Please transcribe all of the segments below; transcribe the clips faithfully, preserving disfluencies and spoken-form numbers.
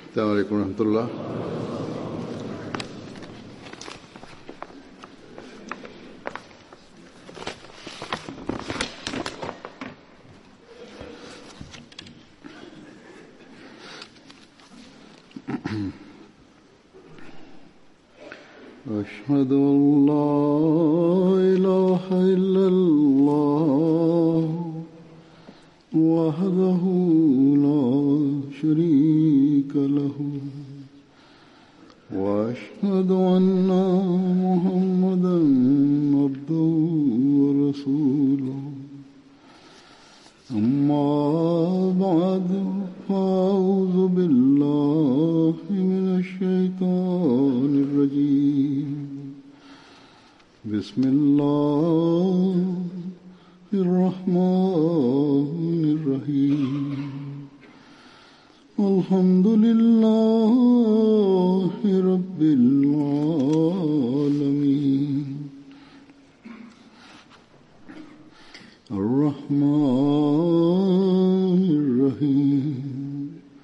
السلام عليكم ورحمة الله. أشهد أن لا إله إلا الله وحده لا شريك له وأشهد أن محمدا عبده ورسوله أما بعد فأعوذ بالله من الشيطان الرجيم بسم الله الرحمن الرحيم الحمد لله رب العالمين الرحمن الرحيم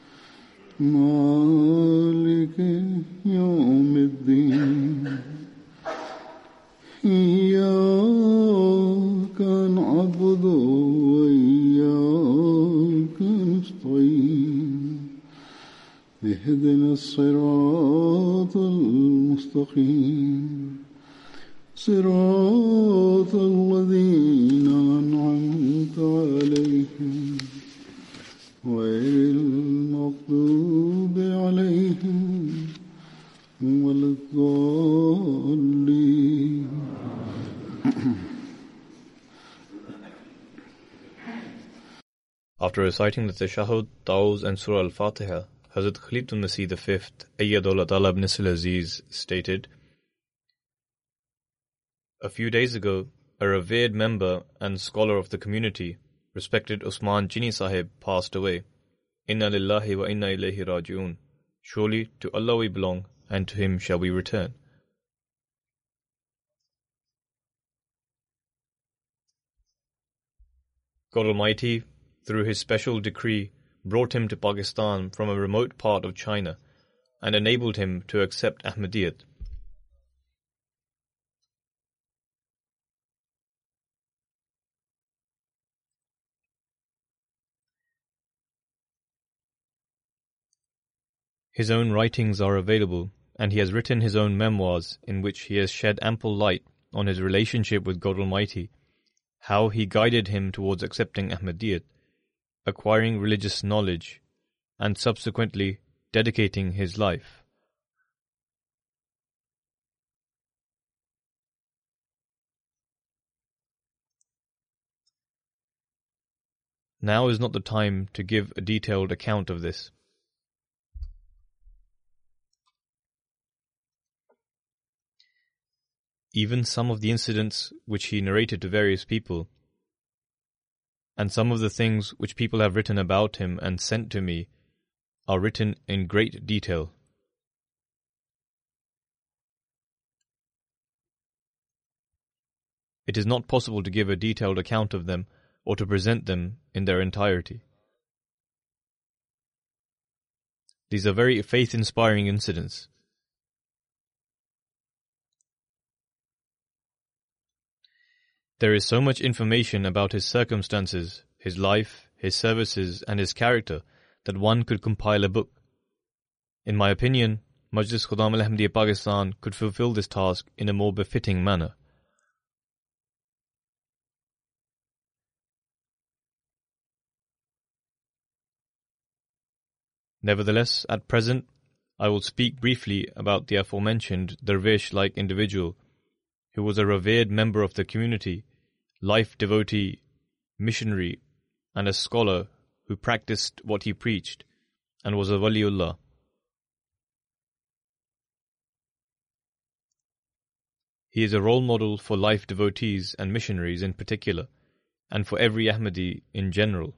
مالك يوم الدين إياك نعبد وإياك نستعين اهدنا الصراط المستقيم صراط الذين أنعمت عليهم غير المغضوب عليهم ولا الضالين. After reciting the Tashahhud, Ta'awuz and Surah Al-Fatiha, Hazrat Khalifatul Masih the fifth, Ayyadullah Ta'ala ibn Aziz, stated, a few days ago, a revered member and scholar of the community, respected Usman Chini Sahib, passed away. Inna lillahi wa inna ilayhi raji'un. Surely to Allah we belong, and to Him shall we return. God Almighty, through His special decree, brought him to Pakistan from a remote part of China and enabled him to accept Ahmadiyyat. His own writings are available, and he has written his own memoirs in which he has shed ample light on his relationship with God Almighty, how He guided him towards accepting Ahmadiyyat, acquiring religious knowledge, and subsequently dedicating his life. Now is not the time to give a detailed account of this. Even some of the incidents which he narrated to various people, and some of the things which people have written about him and sent to me, are written in great detail. It is not possible to give a detailed account of them or to present them in their entirety. These are very faith-inspiring incidents. There is so much information about his circumstances, his life, his services, and his character that one could compile a book. In my opinion, Majlis Khuddam al-Ahmadiyya Pakistan could fulfill this task in a more befitting manner. Nevertheless, at present, I will speak briefly about the aforementioned dervish-like individual who was a revered member of the community, life devotee, missionary, and a scholar who practiced what he preached and was a waliullah. He is a role model for life devotees and missionaries in particular, and for every Ahmadi in general.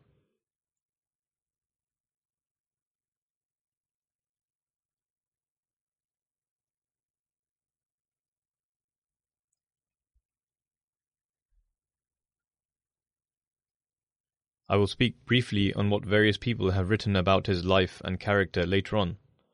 I will speak briefly on what various people have written about his life and character later on,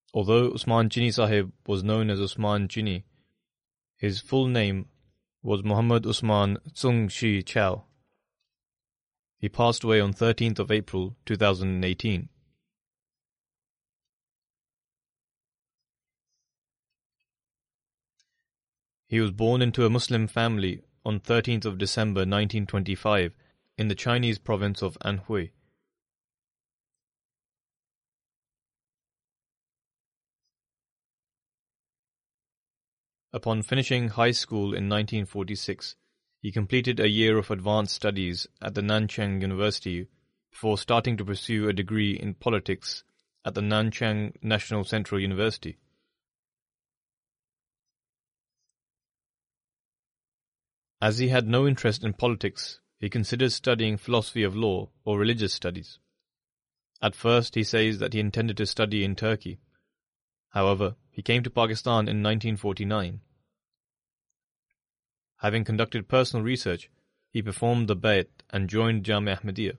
Although Usman Chini Sahib was known as Usman Chini, his full name was Muhammad Usman Tsung Shi Chow. He passed away on thirteenth of April two thousand eighteen. He was born into a Muslim family on thirteenth of December nineteen twenty-five in the Chinese province of Anhui. Upon finishing high school in nineteen forty-six, he completed a year of advanced studies at the Nanchang University before starting to pursue a degree in politics at the Nanchang National Central University. As he had no interest in politics, he considered studying philosophy of law or religious studies. At first, he says that he intended to study in Turkey. However, he came to Pakistan in nineteen forty-nine. Having conducted personal research, he performed the Bayt and joined Jamia Ahmadiyya.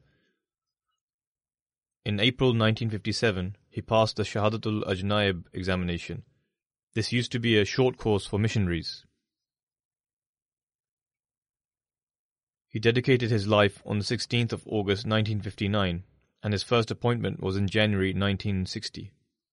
In April nineteen fifty-seven, he passed the Shahadatul Ajnaib examination. This used to be a short course for missionaries. He dedicated his life on the sixteenth of August nineteen fifty-nine, and his first appointment was in January nineteen sixty.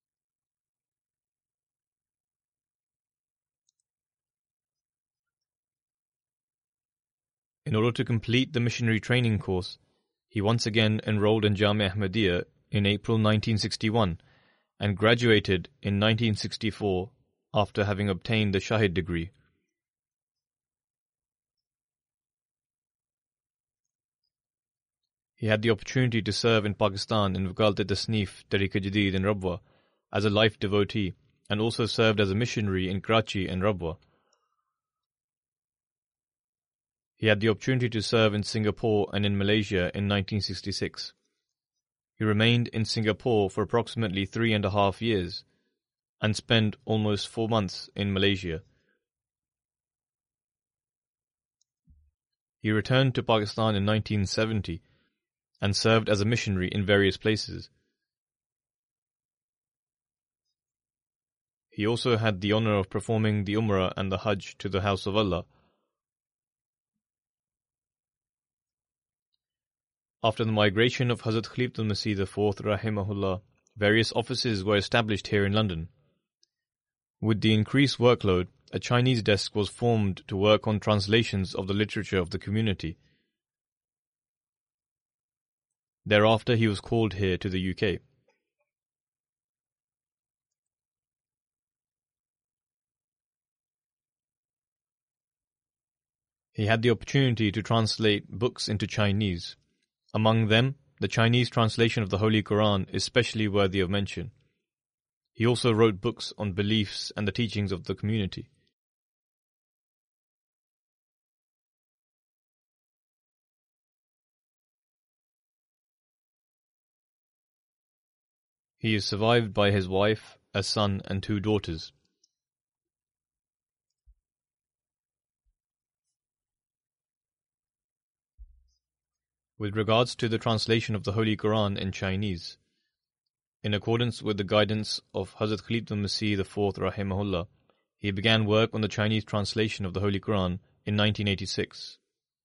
In order to complete the missionary training course, he once again enrolled in Jamia Ahmadiyya in April nineteen sixty-one and graduated in nineteen sixty-four after having obtained the Shahid degree. He had the opportunity to serve in Pakistan in Wakalat-e-Tasnif, Tehreek-e-Jadid in Rabwa as a life devotee, and also served as a missionary in Karachi and Rabwa. He had the opportunity to serve in Singapore and in Malaysia in nineteen sixty-six. He remained in Singapore for approximately three and a half years and spent almost four months in Malaysia. He returned to Pakistan in nineteen seventy and served as a missionary in various places. He also had the honor of performing the Umrah and the Hajj to the House of Allah. After the migration of Hazrat Khalifatul Masih the fourth Rahimahullah, various offices were established here in London. With the increased workload, a Chinese desk was formed to work on translations of the literature of the community. Thereafter, he was called here to the U K. He had the opportunity to translate books into Chinese. Among them, the Chinese translation of the Holy Quran is specially worthy of mention. He also wrote books on beliefs and the teachings of the community. He is survived by his wife, a son, and two daughters. With regards to the translation of the Holy Quran in Chinese, in accordance with the guidance of Hazrat Khalifatul Masih the fourth Rahimahullah, he began work on the Chinese translation of the Holy Quran in nineteen eighty-six.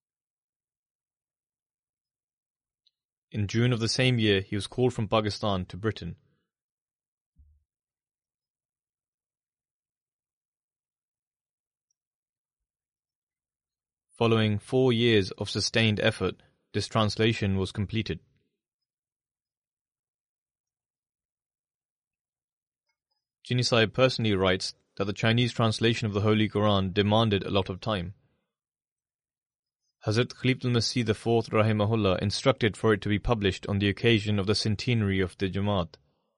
In June of the same year, he was called from Pakistan to Britain. Following four years of sustained effort, this translation was completed. Chini Sahib personally writes that the Chinese translation of the Holy Quran demanded a lot of time. Hazrat Khalifatul Masih the fourth Rahimahullah instructed for it to be published on the occasion of the centenary of the Jamaat.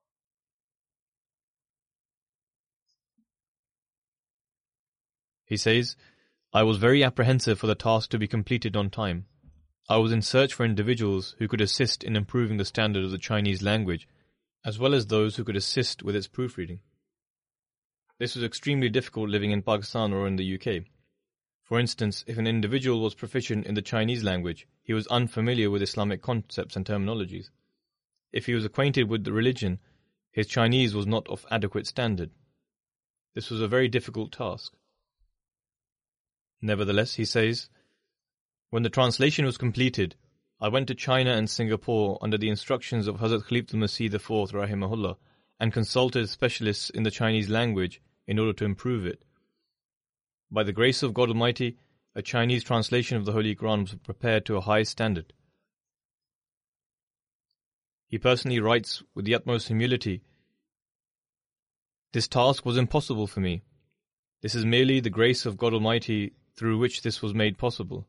He says, I was very apprehensive for the task to be completed on time. I was in search for individuals who could assist in improving the standard of the Chinese language, as well as those who could assist with its proofreading. This was extremely difficult living in Pakistan or in the U K. For instance, if an individual was proficient in the Chinese language, he was unfamiliar with Islamic concepts and terminologies. If he was acquainted with the religion, His Chinese was not of adequate standard. This was a very difficult task. Nevertheless, he says, when the translation was completed, I went to China and Singapore under the instructions of Hazrat Khalifah Masih the fourth, rahimahullah, and consulted specialists in the Chinese language in order to improve it. By the grace of God Almighty, a Chinese translation of the Holy Quran was prepared to a high standard. He personally writes with the utmost humility, "This task was impossible for me. This is merely the grace of God Almighty through which this was made possible."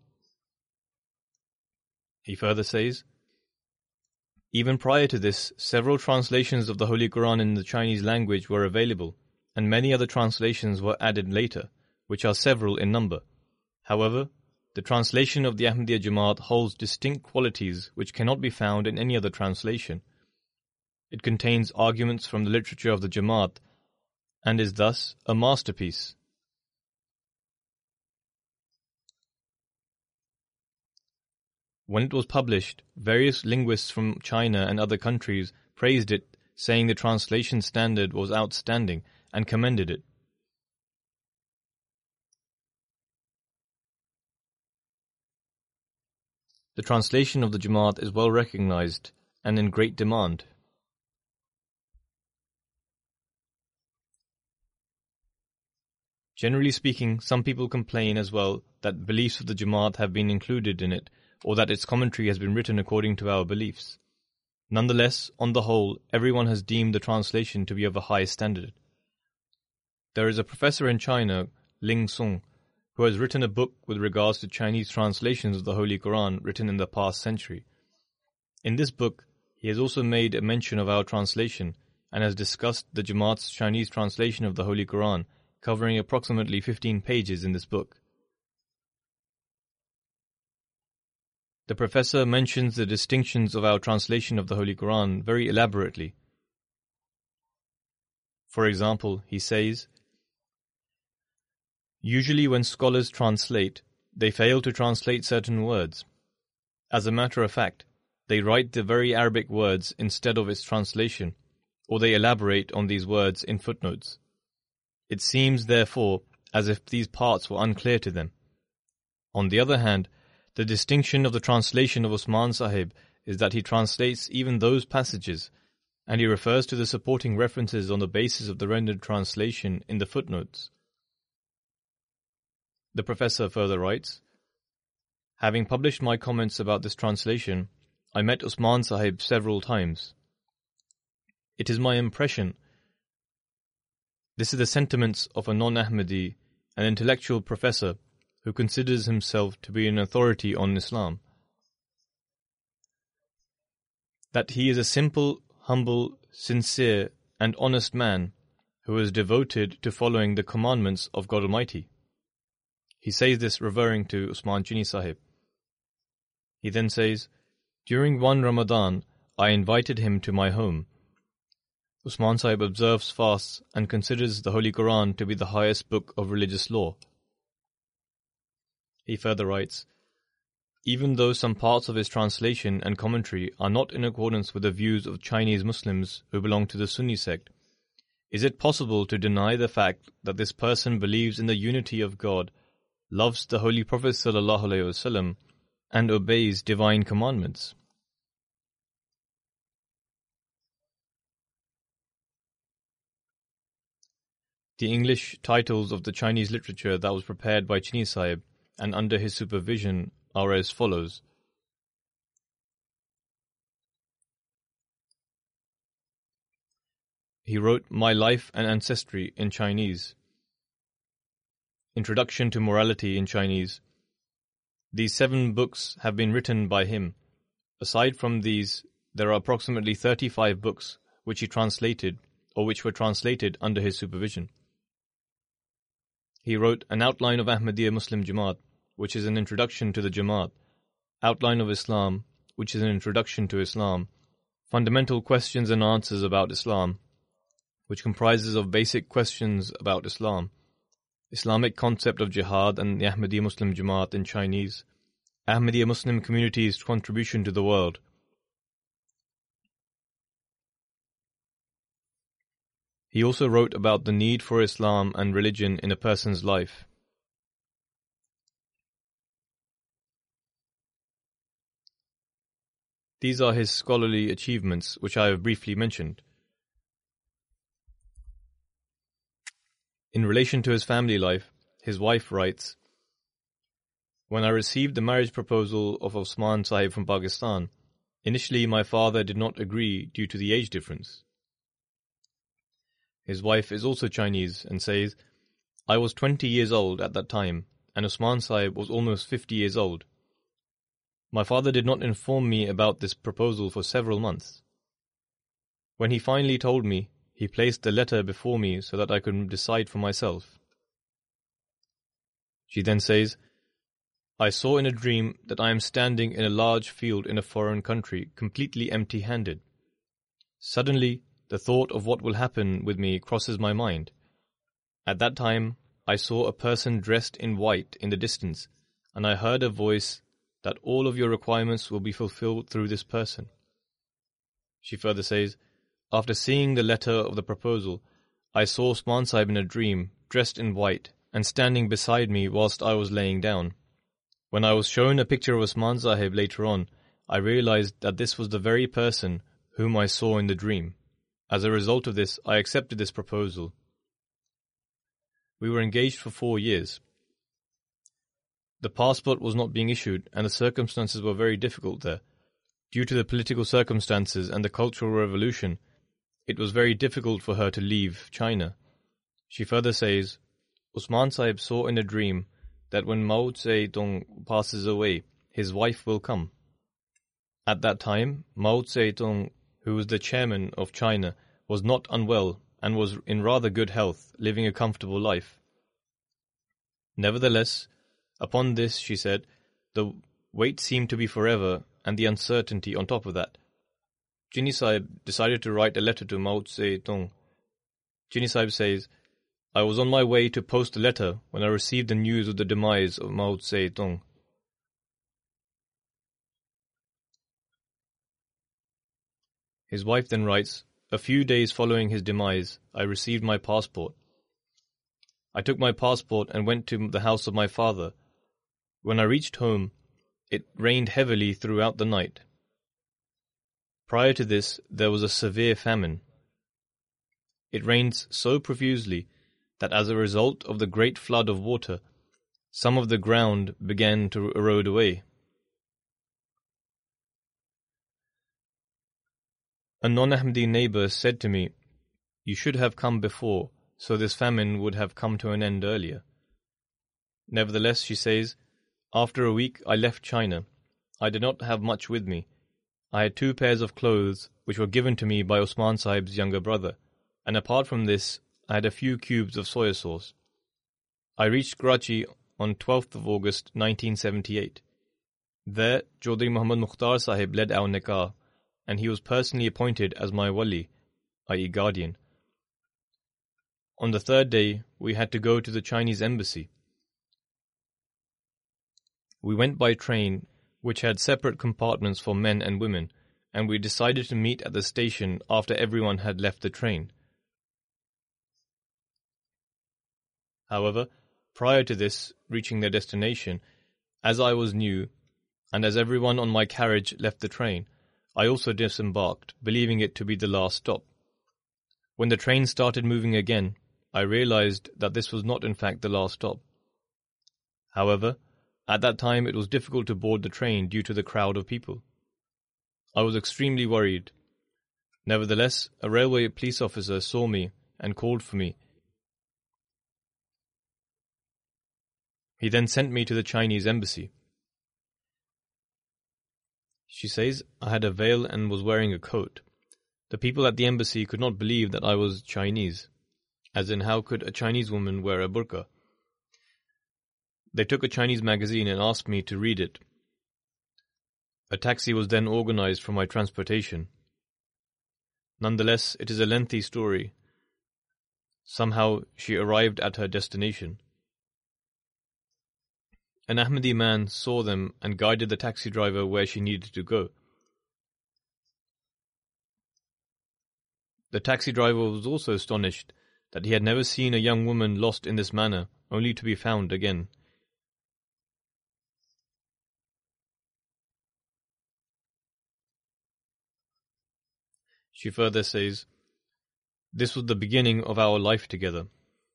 He further says, even prior to this, several translations of the Holy Quran in the Chinese language were available, and many other translations were added later, which are several in number. However, the translation of the Ahmadiyya Jamaat holds distinct qualities which cannot be found in any other translation. It contains arguments from the literature of the Jamaat and is thus a masterpiece. When it was published, various linguists from China and other countries praised it, saying the translation standard was outstanding and commended it. The translation of the Jamaat is well recognized and in great demand. Generally speaking, some people complain as well that beliefs of the Jamaat have been included in it, or that its commentary has been written according to our beliefs. Nonetheless, on the whole, everyone has deemed the translation to be of a high standard. There is a professor in China, Ling Song, who has written a book with regards to Chinese translations of the Holy Quran written in the past century. In this book, he has also made a mention of our translation and has discussed the Jamaat's Chinese translation of the Holy Quran, covering approximately fifteen pages in this book. The professor mentions the distinctions of our translation of the Holy Quran very elaborately. For example, he says, usually when scholars translate, they fail to translate certain words. As a matter of fact, they write the very Arabic words instead of its translation, or they elaborate on these words in footnotes. It seems, therefore, as if these parts were unclear to them. On the other hand, the distinction of the translation of Usman Sahib is that he translates even those passages, and he refers to the supporting references on the basis of the rendered translation in the footnotes. The professor further writes, having published my comments about this translation, I met Usman Sahib several times. It is my impression. This is the sentiments of a non-Ahmadi, an intellectual professor who considers himself to be an authority on Islam. That he is a simple, humble, sincere, and honest man who is devoted to following the commandments of God Almighty. He says this referring to Usman Chini Sahib. He then says, during one Ramadan, I invited him to my home. Usman Sahib observes fasts and considers the Holy Quran to be the highest book of religious law. He further writes, even though some parts of his translation and commentary are not in accordance with the views of Chinese Muslims who belong to the Sunni sect, is it possible to deny the fact that this person believes in the unity of God, loves the Holy Prophet sallallahu alaihi wasallam, and obeys divine commandments? The English titles of the Chinese literature that was prepared by Chini Sahib and under his supervision are as follows. He wrote My Life and Ancestry in Chinese. Introduction to Morality in Chinese. These seven books have been written by him. Aside from these, there are approximately thirty-five books which he translated or which were translated under his supervision. He wrote An Outline of Ahmadiyya Muslim Jamaat, which is an introduction to the Jamaat, Outline of Islam, which is an introduction to Islam, Fundamental Questions and Answers about Islam, which comprises of basic questions about Islam, Islamic Concept of Jihad and the Ahmadiyya Muslim Jamaat in Chinese, Ahmadiyya Muslim Community's Contribution to the World. He also wrote about the need for Islam and religion in a person's life. These are his scholarly achievements, which I have briefly mentioned. In relation to his family life, his wife writes, "When I received the marriage proposal of Osman Sahib from Pakistan, initially my father did not agree due to the age difference." His wife is also Chinese and says, "I was twenty years old at that time, and Osman Sahib was almost fifty years old. My father did not inform me about this proposal for several months. When he finally told me, he placed the letter before me so that I could decide for myself." She then says, "I saw in a dream that I am standing in a large field in a foreign country, completely empty-handed. Suddenly, the thought of what will happen with me crosses my mind. At that time, I saw a person dressed in white in the distance, and I heard a voice that all of your requirements will be fulfilled through this person." She further says, "After seeing the letter of the proposal, I saw Osman Sahib in a dream, dressed in white, and standing beside me whilst I was laying down. When I was shown a picture of Osman Sahib later on, I realized that this was the very person whom I saw in the dream. As a result of this, I accepted this proposal. We were engaged for four years. The passport was not being issued, and the circumstances were very difficult there. Due to the political circumstances and the Cultural Revolution, it was very difficult for her to leave China." She further says, "Osman Sahib saw in a dream that when Mao Zedong passes away, his wife will come. At that time, Mao Zedong, who was the chairman of China, was not unwell and was in rather good health, living a comfortable life. Nevertheless, upon this, she said, the wait seemed to be forever, and the uncertainty on top of that. Jinni Sahib decided to write a letter to Mao Zedong. Jinni Sahib says, I was on my way to post a letter when I received the news of the demise of Mao Zedong. His wife then writes, a few days following his demise, I received my passport. I took my passport and went to the house of my father. When I reached home, it rained heavily throughout the night. Prior to this, there was a severe famine. It rained so profusely that as a result of the great flood of water, some of the ground began to erode away. A non-Ahmadi neighbor said to me, you should have come before, so this famine would have come to an end earlier. Nevertheless, she says, after a week I left China. I did not have much with me. I had two pairs of clothes which were given to me by Osman Sahib's younger brother, and apart from this, I had a few cubes of soya sauce. I reached Karachi on twelfth of August nineteen seventy-eight. There, Chaudhry Muhammad Mukhtar Sahib led our nikah, and he was personally appointed as my wali, that is guardian. On the third day, we had to go to the Chinese embassy. We went by train, which had separate compartments for men and women, and we decided to meet at the station after everyone had left the train. However, prior to this reaching their destination, as I was new, and as everyone on my carriage left the train, I also disembarked, believing it to be the last stop. When the train started moving again, I realized that this was not in fact the last stop. However, at that time it was difficult to board the train due to the crowd of people. I was extremely worried. Nevertheless, a railway police officer saw me and called for me. He then sent me to the Chinese embassy. She says, I had a veil and was wearing a coat. The people at the embassy could not believe that I was Chinese, as in how could a Chinese woman wear a burqa? They took a Chinese magazine and asked me to read it. A taxi was then organized for my transportation. Nonetheless, it is a lengthy story. Somehow she arrived at her destination. An Ahmadi man saw them and guided the taxi driver where she needed to go. The taxi driver was also astonished that he had never seen a young woman lost in this manner, only to be found again. She further says, "This was the beginning of our life together."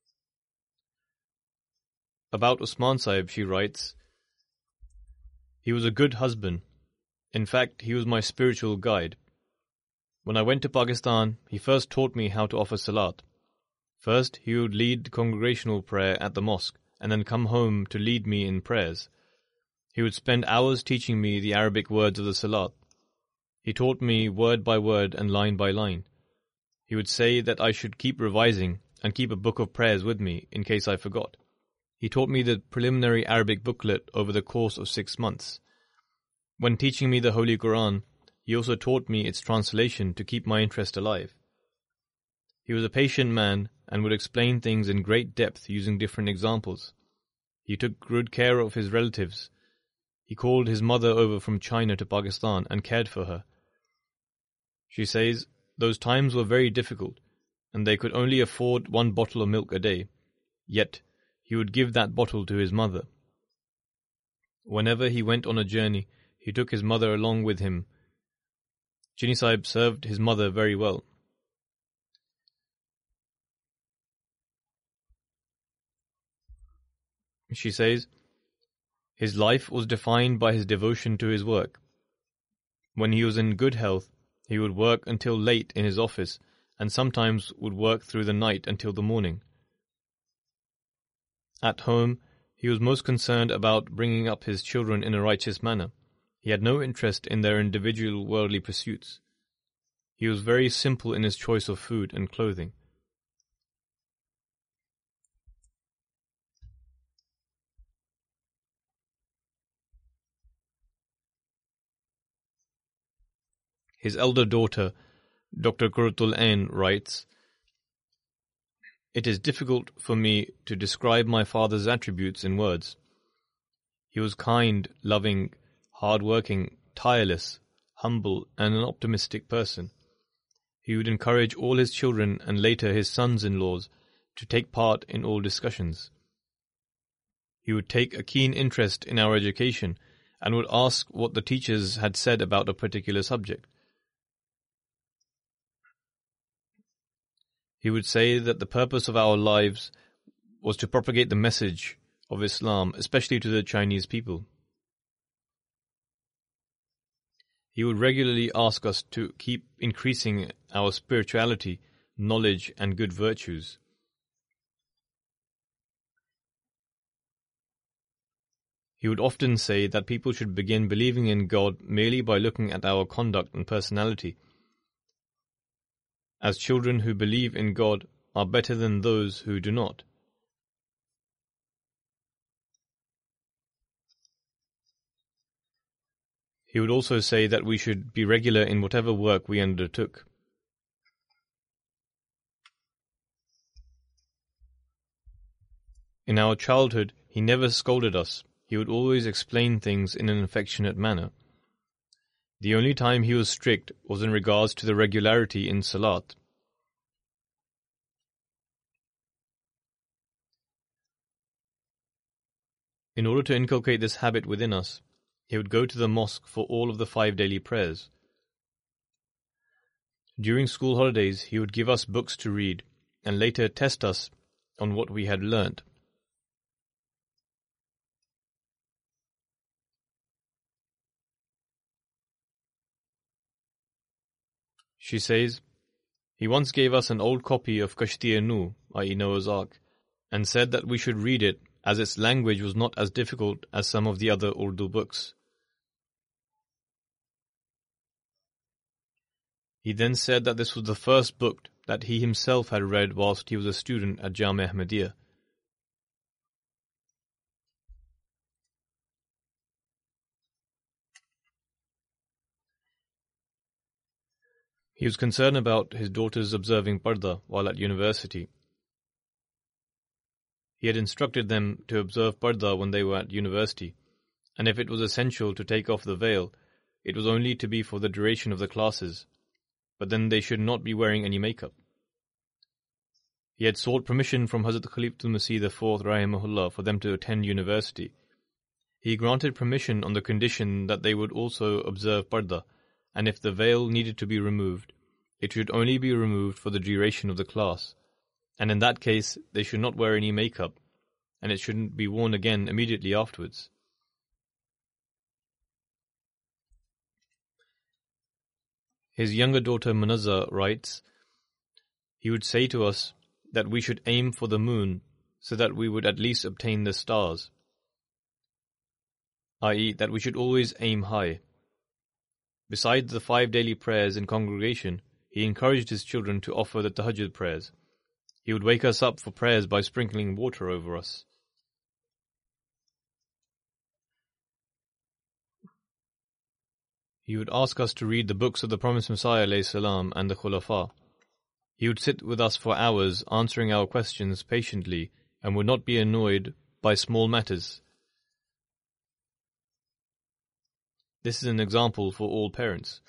About Usman Sahib, she writes, "He was a good husband. In fact, he was my spiritual guide. When I went to Pakistan, he first taught me how to offer salat. First, he would lead congregational prayer at the mosque, and then come home to lead me in prayers. He would spend hours teaching me the Arabic words of the salat. He taught me word by word and line by line. He would say that I should keep revising and keep a book of prayers with me in case I forgot. He taught me the preliminary Arabic booklet over the course of six months. When teaching me the Holy Quran, he also taught me its translation to keep my interest alive. He was a patient man and would explain things in great depth using different examples. He took good care of his relatives. He called his mother over from China to Pakistan and cared for her." She says, "Those times were very difficult, and they could only afford one bottle of milk a day. Yet, he would give that bottle to his mother. Whenever he went on a journey, he took his mother along with him. Chini Sahib served his mother very well." She says, "His life was defined by his devotion to his work. When he was in good health, he would work until late in his office and sometimes would work through the night until the morning. At home, he was most concerned about bringing up his children in a righteous manner. He had no interest in their individual worldly pursuits. He was very simple in his choice of food and clothing. His elder daughter, Doctor Qurratul Ain, writes, "It is difficult for me to describe my father's attributes in words. He was kind, loving, hard-working, tireless, humble, and an optimistic person. He would encourage all his children and later his sons-in-laws to take part in all discussions. He would take a keen interest in our education and would ask what the teachers had said about a particular subject. He would say that the purpose of our lives was to propagate the message of Islam, especially to the Chinese people. He would regularly ask us to keep increasing our spirituality, knowledge, and good virtues. He would often say that people should begin believing in God merely by looking at our conduct and personality, as children who believe in God are better than those who do not. He would also say that we should be regular in whatever work we undertook. In our childhood, he never scolded us. He would always explain things in an affectionate manner. The only time he was strict was in regards to the regularity in Salat. In order to inculcate this habit within us, he would go to the mosque for all of the five daily prayers. During school holidays, he would give us books to read and later test us on what we had learnt. She says, "He once gave us an old copy of Kashti-e-Nuh, that is Noah's Ark, and said that we should read it as its language was not as difficult as some of the other Urdu books. He then said that this was the first book that he himself had read whilst he was a student at Jamia Ahmadiyya. He was concerned about his daughters observing Parda while at university. He had instructed them to observe Parda when they were at university, and if it was essential to take off the veil, it was only to be for the duration of the classes. but then they should not be wearing any makeup. He had sought permission from Hazrat Khalifatul Masih the fourth rahimahullah for them to attend university. He granted permission on the condition that they would also observe parda, and if the veil needed to be removed, it should only be removed for the duration of the class, and in that case they should not wear any makeup, and it shouldn't be worn again immediately afterwards. His younger daughter Munazza writes, he would say to us that we should aim for the moon so that we would at least obtain the stars, that is that we should always aim high. Besides the five daily prayers in congregation, he encouraged his children to offer the tahajjud prayers. He would wake us up for prayers by sprinkling water over us. He would ask us to read the books of the Promised Messiah alayhi salam and the Khulafa. He would sit with us for hours answering our questions patiently and would not be annoyed by small matters. This is an example for all parents.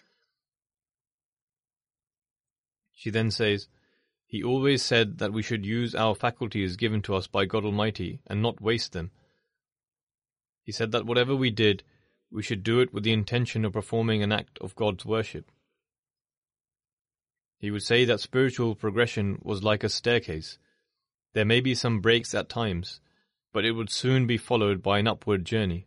She then says, he always said that we should use our faculties given to us by God Almighty and not waste them. He said that whatever we did, we should do it with the intention of performing an act of God's worship. He would say that spiritual progression was like a staircase. There may be some breaks at times, but it would soon be followed by an upward journey.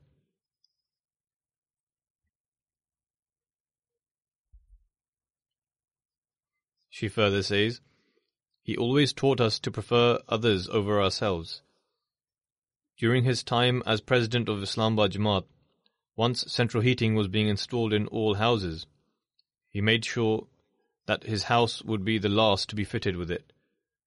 She further says, he always taught us to prefer others over ourselves. During his time as president of Islamabad Jamaat, once central heating was being installed in all houses, he made sure that his house would be the last to be fitted with it.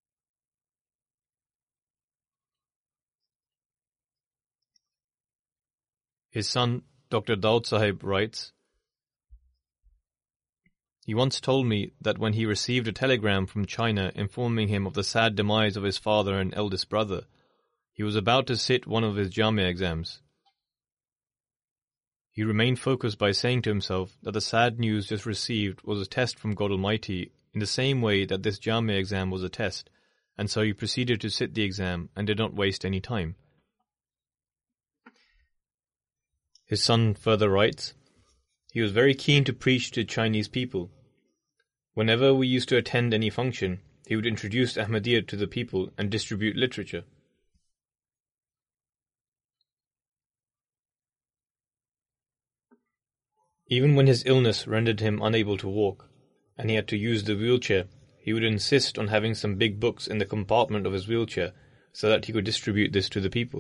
His son, Doctor Daud Sahib, writes, he once told me that when he received a telegram from China informing him of the sad demise of his father and eldest brother, he was about to sit one of his Jamia exams. He remained focused by saying to himself that the sad news just received was a test from God Almighty in the same way that this Jamia exam was a test, and so he proceeded to sit the exam and did not waste any time. His son further writes, he was very keen to preach to Chinese people. Whenever we used to attend any function, he would introduce Ahmadiyya to the people and distribute literature. Even when his illness rendered him unable to walk, and he had to use the wheelchair, he would insist on having some big books in the compartment of his wheelchair so that he could distribute this to the people.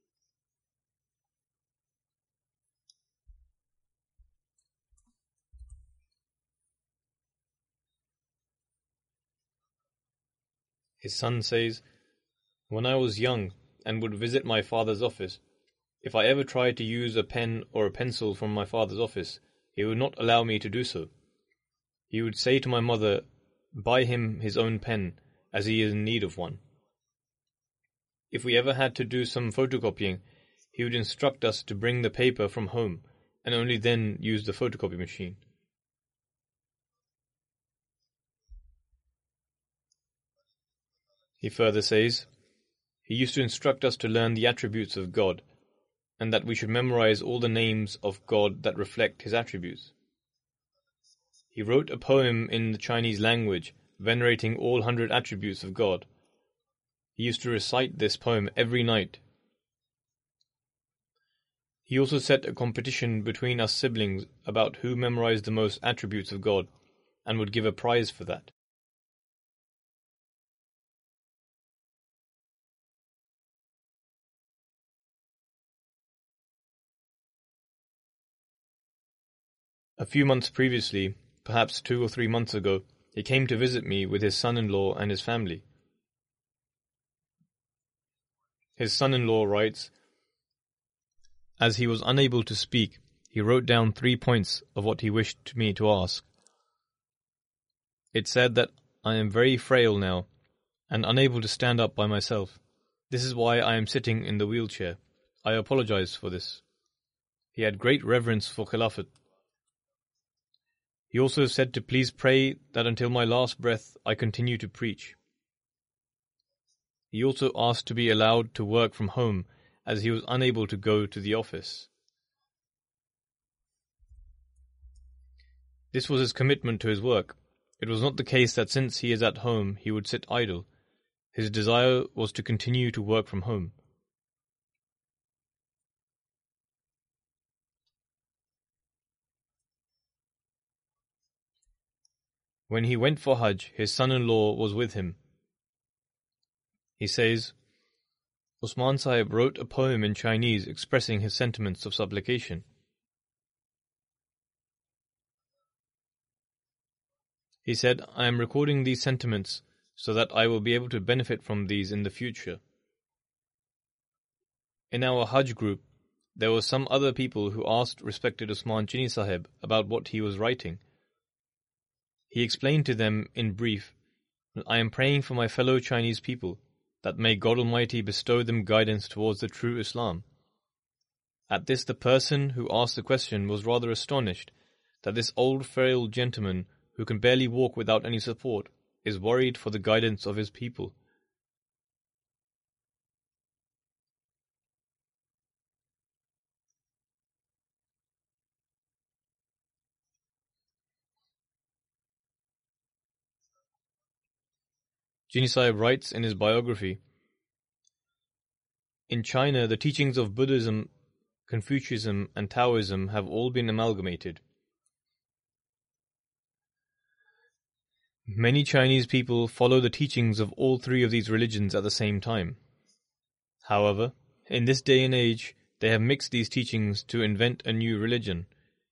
His son says, when I was young and would visit my father's office, if I ever tried to use a pen or a pencil from my father's office, he would not allow me to do so. He would say to my mother, buy him his own pen, as he is in need of one. If we ever had to do some photocopying, he would instruct us to bring the paper from home, and only then use the photocopy machine. He further says, he used to instruct us to learn the attributes of God, and that we should memorize all the names of God that reflect his attributes. He wrote a poem in the Chinese language, venerating all hundred attributes of God. He used to recite this poem every night. He also set a competition between us siblings about who memorized the most attributes of God, and would give a prize for that. A few months previously, perhaps two or three months ago, he came to visit me with his son-in-law and his family. His son-in-law writes, as he was unable to speak, he wrote down three points of what he wished me to ask. It said that I am very frail now, and unable to stand up by myself. This is why I am sitting in the wheelchair. I apologize for this. He had great reverence for Khilafat. He also said to please pray that until my last breath I continue to preach. He also asked to be allowed to work from home as he was unable to go to the office. This was his commitment to his work. It was not the case that since he is at home he would sit idle. His desire was to continue to work from home. When he went for Hajj, his son-in-law was with him. He says, Usman Sahib wrote a poem in Chinese expressing his sentiments of supplication. He said, I am recording these sentiments so that I will be able to benefit from these in the future. In our Hajj group, there were some other people who asked respected Usman Chini Sahib about what he was writing. He explained to them in brief, I am praying for my fellow Chinese people, that may God Almighty bestow them guidance towards the true Islam. At this the person who asked the question was rather astonished that this old frail gentleman who can barely walk without any support is worried for the guidance of his people. Chini Sahib writes in his biography, in China, the teachings of Buddhism, Confucianism and Taoism have all been amalgamated. Many Chinese people follow the teachings of all three of these religions at the same time. However, in this day and age, they have mixed these teachings to invent a new religion.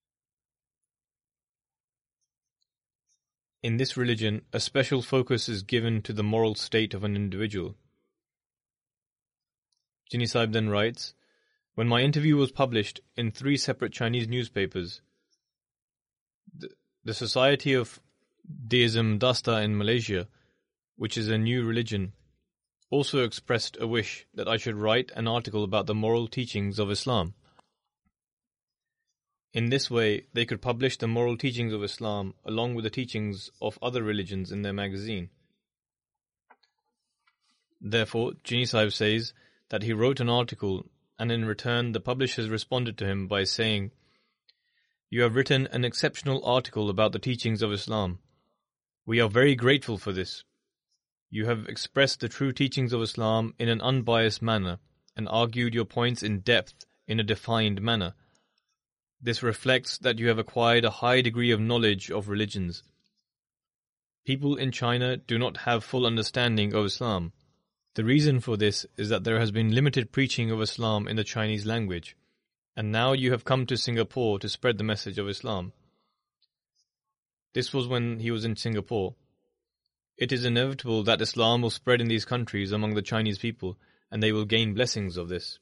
In this religion, a special focus is given to the moral state of an individual. Chini Sahib then writes, when my interview was published in three separate Chinese newspapers, the, the Society of Deism Dasta in Malaysia, which is a new religion, also expressed a wish that I should write an article about the moral teachings of Islam. In this way, they could publish the moral teachings of Islam along with the teachings of other religions in their magazine. Therefore, Chini Sahib says that he wrote an article and in return the publishers responded to him by saying, you have written an exceptional article about the teachings of Islam. We are very grateful for this. You have expressed the true teachings of Islam in an unbiased manner and argued your points in depth in a defined manner. This reflects that you have acquired a high degree of knowledge of religions. People in China do not have full understanding of Islam. The reason for this is that there has been limited preaching of Islam in the Chinese language, and now you have come to Singapore to spread the message of Islam. This was when he was in Singapore. It is inevitable that Islam will spread in these countries among the Chinese people, and they will gain blessings of this.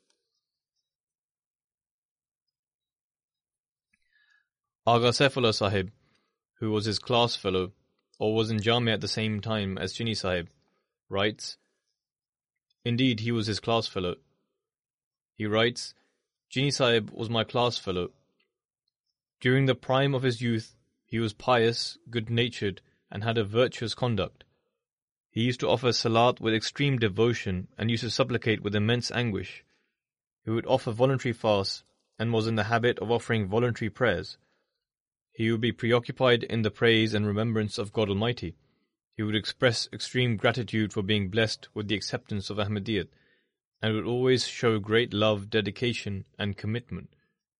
Agha Saifullah Sahib, who was his class fellow, or was in Jamia at the same time as Chini Sahib, writes, indeed, he was his class fellow. He writes, Chini Sahib was my class fellow. During the prime of his youth, he was pious, good-natured, and had a virtuous conduct. He used to offer salat with extreme devotion and used to supplicate with immense anguish. He would offer voluntary fasts and was in the habit of offering voluntary prayers. He would be preoccupied in the praise and remembrance of God Almighty. He would express extreme gratitude for being blessed with the acceptance of Ahmadiyyat, and would always show great love, dedication, and commitment.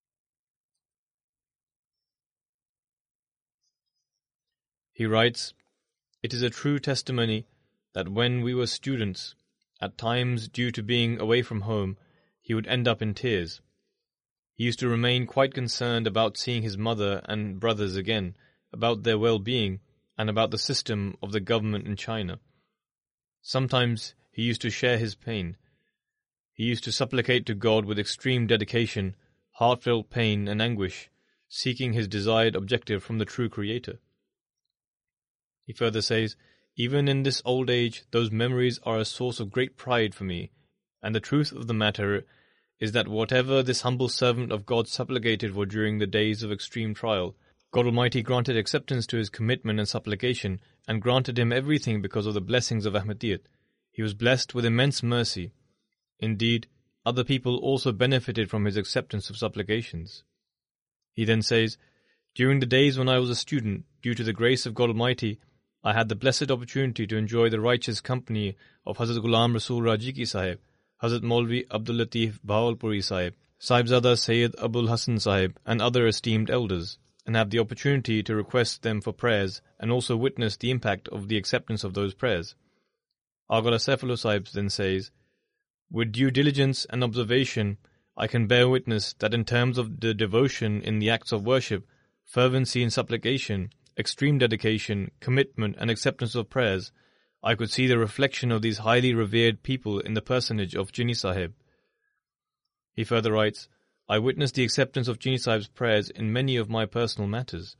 He writes, it is a true testimony that when we were students, at times due to being away from home, he would end up in tears. He used to remain quite concerned about seeing his mother and brothers again, about their well-being, and about the system of the government in China. Sometimes he used to share his pain. He used to supplicate to God with extreme dedication, heartfelt pain and anguish, seeking his desired objective from the true Creator. He further says, even in this old age, those memories are a source of great pride for me, and the truth of the matter is that whatever this humble servant of God supplicated for during the days of extreme trial, God Almighty granted acceptance to his commitment and supplication, and granted him everything because of the blessings of Ahmadiyyat. He was blessed with immense mercy. Indeed, other people also benefited from his acceptance of supplications. He then says, during the days when I was a student, due to the grace of God Almighty, I had the blessed opportunity to enjoy the righteous company of Hazrat Ghulam Rasul Raji Ki Sahib, Hazrat Maulvi Abdul Latif Bahawalpuri Sahib, Sahibzada Sayyid Abul Hasan Sahib, and other esteemed elders, and have the opportunity to request them for prayers and also witness the impact of the acceptance of those prayers. Aghala Saifullah Sahib then says, with due diligence and observation, I can bear witness that in terms of the devotion in the acts of worship, fervency in supplication, extreme dedication, commitment and acceptance of prayers, I could see the reflection of these highly revered people in the personage of Chini Sahib. He further writes, I witnessed the acceptance of Chini Sahib's prayers in many of my personal matters.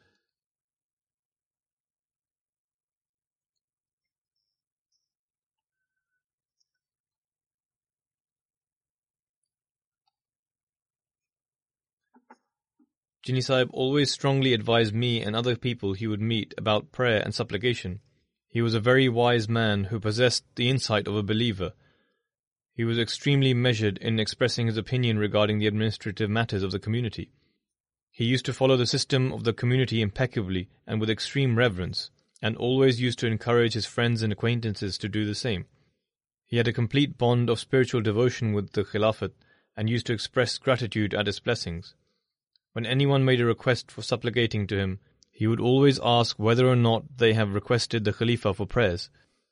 Chini Sahib always strongly advised me and other people he would meet about prayer and supplication. He was a very wise man who possessed the insight of a believer. He was extremely measured in expressing his opinion regarding the administrative matters of the community. He used to follow the system of the community impeccably and with extreme reverence, and always used to encourage his friends and acquaintances to do the same. He had a complete bond of spiritual devotion with the Khilafat and used to express gratitude at its blessings. When anyone made a request for supplicating to him, he would always ask whether or not they have requested the Khalifa for prayers.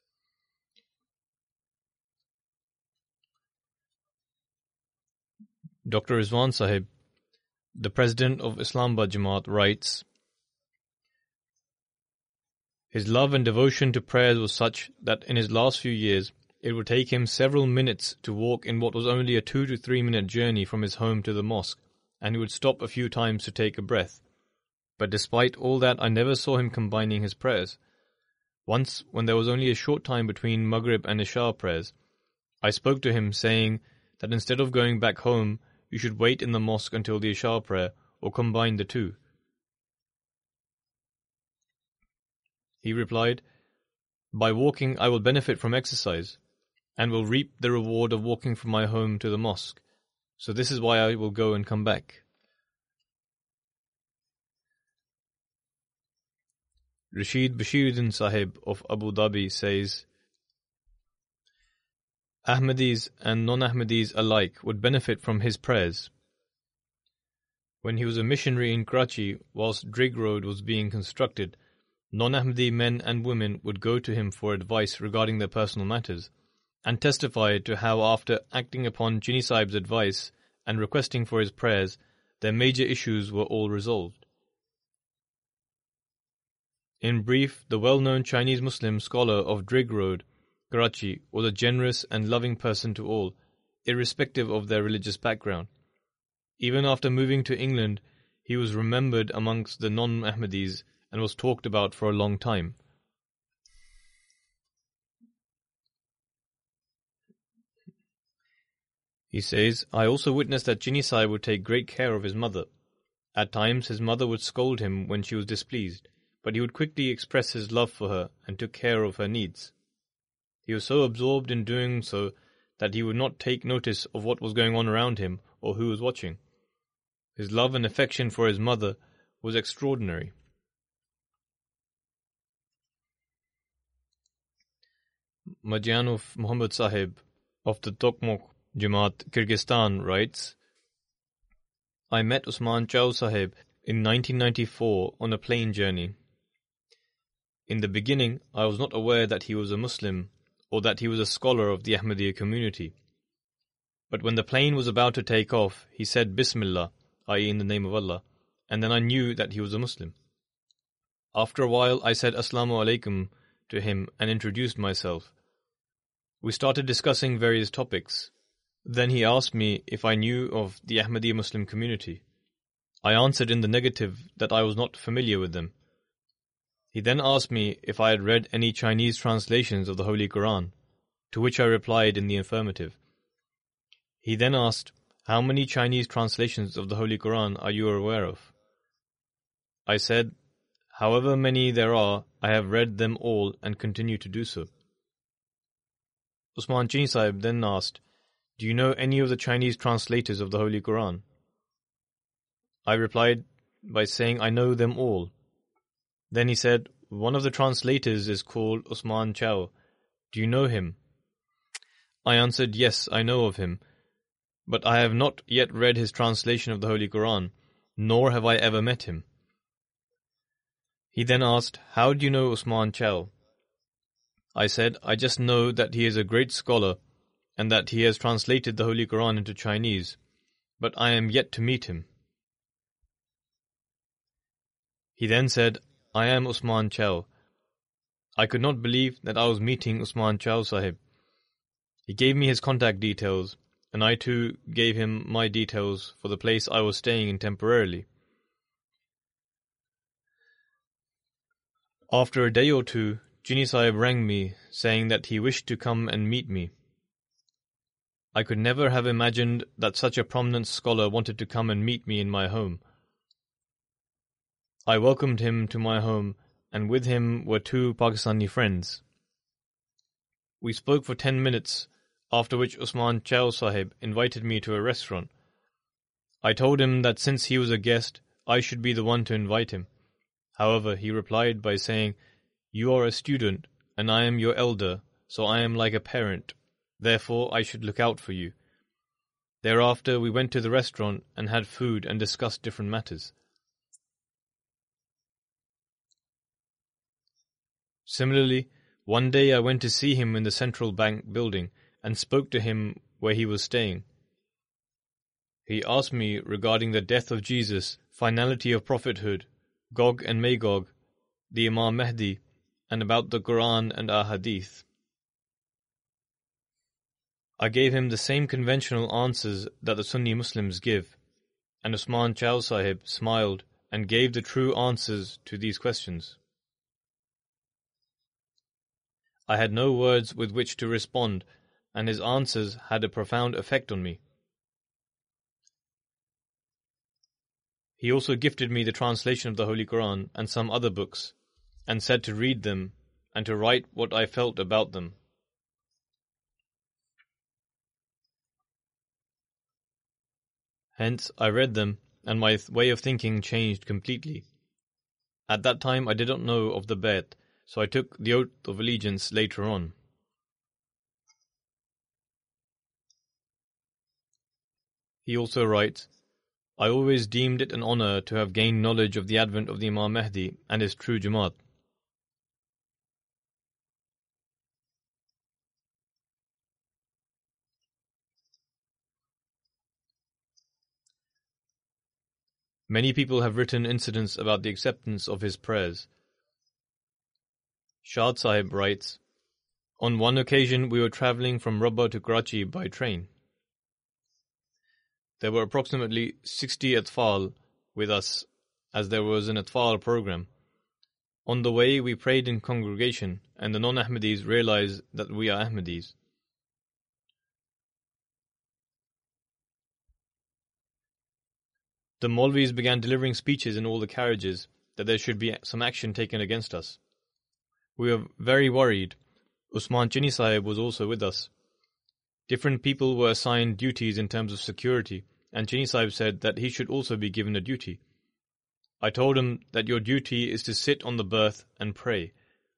Doctor Rizwan Sahib, the president of Islamabad Jamaat, writes, his love and devotion to prayers was such that in his last few years, it would take him several minutes to walk in what was only a two to three minute journey from his home to the mosque, and he would stop a few times to take a breath. But despite all that, I never saw him combining his prayers. Once, when there was only a short time between Maghrib and Isha prayers, I spoke to him saying that instead of going back home, you should wait in the mosque until the Isha prayer, or combine the two. He replied, by walking I will benefit from exercise, and will reap the reward of walking from my home to the mosque. So this is why I will go and come back. Rashid Bashiruddin Sahib of Abu Dhabi says, Ahmadis and non-Ahmadis alike would benefit from his prayers. When he was a missionary in Karachi, whilst Drigh Road was being constructed, non-Ahmadi men and women would go to him for advice regarding their personal matters, and testified to how after acting upon Chini Sahib's advice and requesting for his prayers, their major issues were all resolved. In brief, the well-known Chinese Muslim scholar of Drigh Road, Karachi, was a generous and loving person to all, irrespective of their religious background. Even after moving to England, he was remembered amongst the non-Ahmadis and was talked about for a long time. He says, I also witnessed that Chini Sahib would take great care of his mother. At times his mother would scold him when she was displeased, but he would quickly express his love for her and took care of her needs. He was so absorbed in doing so that he would not take notice of what was going on around him or who was watching. His love and affection for his mother was extraordinary. Madjanov Muhammad Sahib of the Tokmok Jamaat, Kyrgyzstan, writes, I met Usman Chau Sahib in nineteen ninety-four on a plane journey. In the beginning, I was not aware that he was a Muslim or that he was a scholar of the Ahmadiyya community. But when the plane was about to take off, he said Bismillah, that is in the name of Allah, and then I knew that he was a Muslim. After a while, I said Assalamu alaikum to him and introduced myself. We started discussing various topics. Then he asked me if I knew of the Ahmadiyya Muslim community. I answered in the negative that I was not familiar with them. He then asked me if I had read any Chinese translations of the Holy Quran, to which I replied in the affirmative. He then asked, how many Chinese translations of the Holy Quran are you aware of? I said, however many there are, I have read them all and continue to do so. Usman Chini Sahib then asked, do you know any of the Chinese translators of the Holy Quran? I replied by saying I know them all. Then he said, one of the translators is called Usman Chow. Do you know him? I answered, yes, I know of him, but I have not yet read his translation of the Holy Quran, nor have I ever met him. He then asked, how do you know Usman Chow? I said, I just know that he is a great scholar and that he has translated the Holy Quran into Chinese, but I am yet to meet him. He then said, I am Usman Chow. I could not believe that I was meeting Usman Chow Sahib. He gave me his contact details, and I too gave him my details for the place I was staying in temporarily. After a day or two, Chini Sahib rang me, saying that he wished to come and meet me. I could never have imagined that such a prominent scholar wanted to come and meet me in my home. I welcomed him to my home, and with him were two Pakistani friends. We spoke for ten minutes, after which Usman Chow Sahib invited me to a restaurant. I told him that since he was a guest, I should be the one to invite him. However, he replied by saying, you are a student, and I am your elder, so I am like a parent. Therefore, I should look out for you. Thereafter, we went to the restaurant and had food and discussed different matters. Similarly, one day I went to see him in the Central Bank building and spoke to him where he was staying. He asked me regarding the death of Jesus, finality of prophethood, Gog and Magog, the Imam Mahdi, and about the Quran and Ahadith. I gave him the same conventional answers that the Sunni Muslims give, and Usman Chow Sahib smiled and gave the true answers to these questions. I had no words with which to respond, and his answers had a profound effect on me. He also gifted me the translation of the Holy Quran and some other books, and said to read them and to write what I felt about them. Hence, I read them, and my th- way of thinking changed completely. At that time, I did not know of the Bayt, so I took the oath of allegiance later on. He also writes, I always deemed it an honor to have gained knowledge of the advent of the Imam Mahdi and his true Jamaat. Many people have written incidents about the acceptance of his prayers. Shad Sahib writes, on one occasion we were travelling from Rabba to Karachi by train. There were approximately sixty Atfal with us, as there was an Atfal program. On the way we prayed in congregation, and the non-Ahmadis realized that we are Ahmadis. The Maulvis began delivering speeches in all the carriages that there should be some action taken against us. We were very worried. Usman Chini Sahib was also with us. Different people were assigned duties in terms of security, and Chini Sahib said that he should also be given a duty. I told him that your duty is to sit on the berth and pray.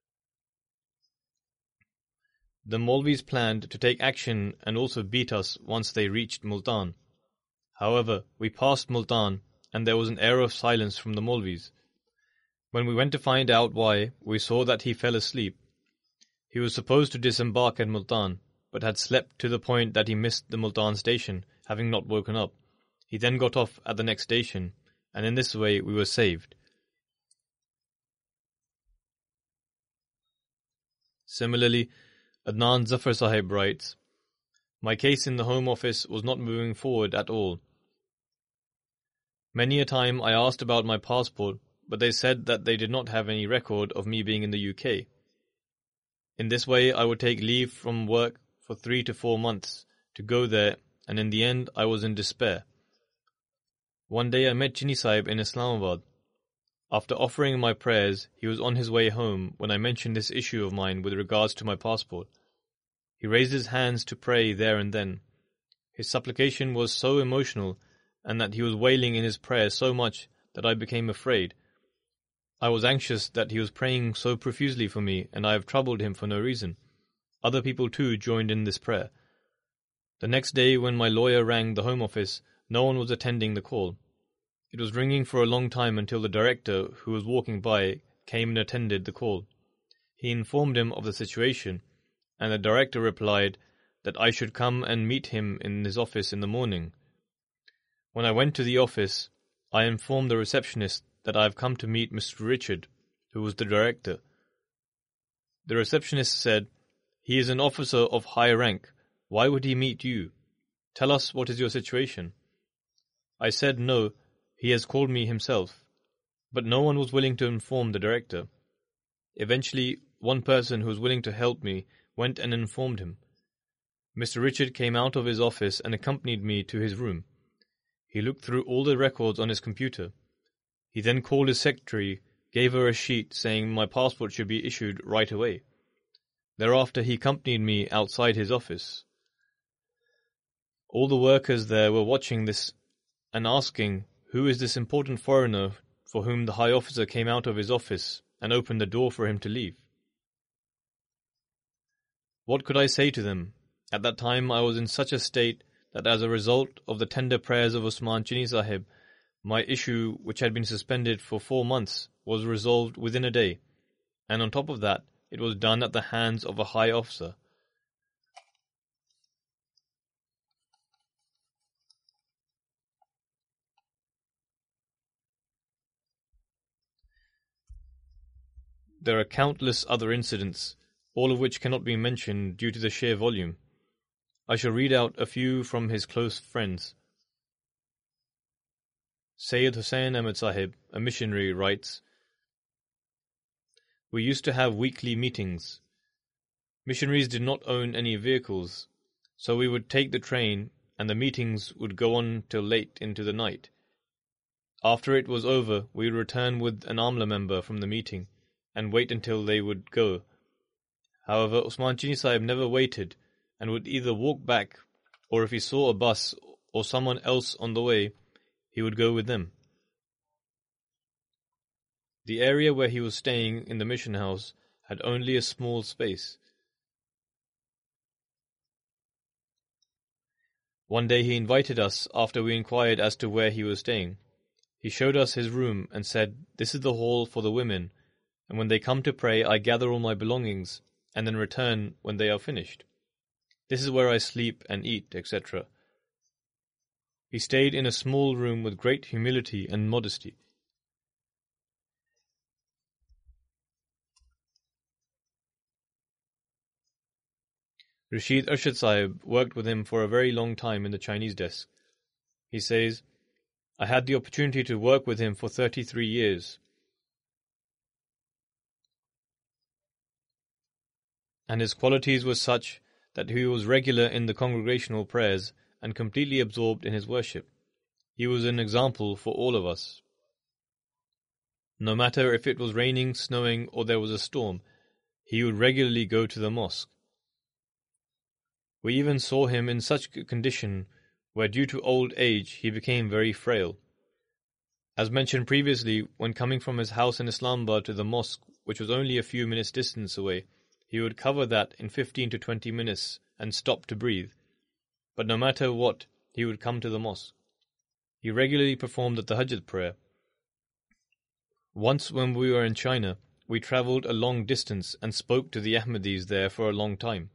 The Maulvis planned to take action and also beat us once they reached Multan. However, we passed Multan, and there was an air of silence from the Maulvis. When we went to find out why, we saw that he fell asleep. He was supposed to disembark at Multan, but had slept to the point that he missed the Multan station, having not woken up. He then got off at the next station, and in this way we were saved. Similarly, Adnan Zafar Sahib writes, my case in the Home Office was not moving forward at all. Many a time I asked about my passport, but they said that they did not have any record of me being in the U K. In this way, I would take leave from work for three to four months to go there, and in the end, I was in despair. One day I met Chini Sahib in Islamabad. After offering my prayers, he was on his way home when I mentioned this issue of mine with regards to my passport. He raised his hands to pray there and then. His supplication was so emotional, and that he was wailing in his prayer so much that I became afraid. I was anxious that he was praying so profusely for me, and I have troubled him for no reason. Other people too joined in this prayer. The next day, when my lawyer rang the Home Office, no one was attending the call. It was ringing for a long time until the director, who was walking by, came and attended the call. He informed him of the situation, and the director replied that I should come and meet him in his office in the morning. When I went to the office, I informed the receptionist that I have come to meet Mister Richard, who was the director. The receptionist said, "He is an officer of high rank. Why would he meet you? Tell us what is your situation." I said no, he has called me himself, but no one was willing to inform the director. Eventually, one person who was willing to help me went and informed him. Mister Richard came out of his office and accompanied me to his room. He looked through all the records on his computer. He then called his secretary, gave her a sheet saying my passport should be issued right away. Thereafter he accompanied me outside his office. All the workers there were watching this and asking, who is this important foreigner for whom the high officer came out of his office and opened the door for him to leave? What could I say to them? At that time I was in such a state that as a result of the tender prayers of Usman Chini Sahib, my issue, which had been suspended for four months, was resolved within a day, and on top of that, it was done at the hands of a high officer. There are countless other incidents, all of which cannot be mentioned due to the sheer volume. I shall read out a few from his close friends. Sayyid Hussain Ahmad Sahib, a missionary, writes, "We used to have weekly meetings. Missionaries did not own any vehicles, so we would take the train and the meetings would go on till late into the night. After it was over, we would return with an Amla member from the meeting and wait until they would go. However, Usman Chini Sahib never waited and would either walk back, or if he saw a bus or someone else on the way, he would go with them. The area where he was staying in the mission house had only a small space. One day he invited us after we inquired as to where he was staying. He showed us his room and said, 'This is the hall for the women, and when they come to pray, I gather all my belongings and then return when they are finished. This is where I sleep and eat, et cetera' He stayed in a small room with great humility and modesty. Rashid Arshad Sahib worked with him for a very long time in the Chinese desk. He says, "I had the opportunity to work with him for thirty-three years. And his qualities were such that he was regular in the congregational prayers and completely absorbed in his worship. He was an example for all of us. No matter if it was raining, snowing, or there was a storm, he would regularly go to the mosque. We even saw him in such a condition where due to old age he became very frail. As mentioned previously, when coming from his house in Islamabad to the mosque, which was only a few minutes distance away, he would cover that in fifteen to twenty minutes and stop to breathe. But no matter what, he would come to the mosque. He regularly performed the Tahajjud prayer. Once when we were in China, we travelled a long distance and spoke to the Ahmadis there for a long time.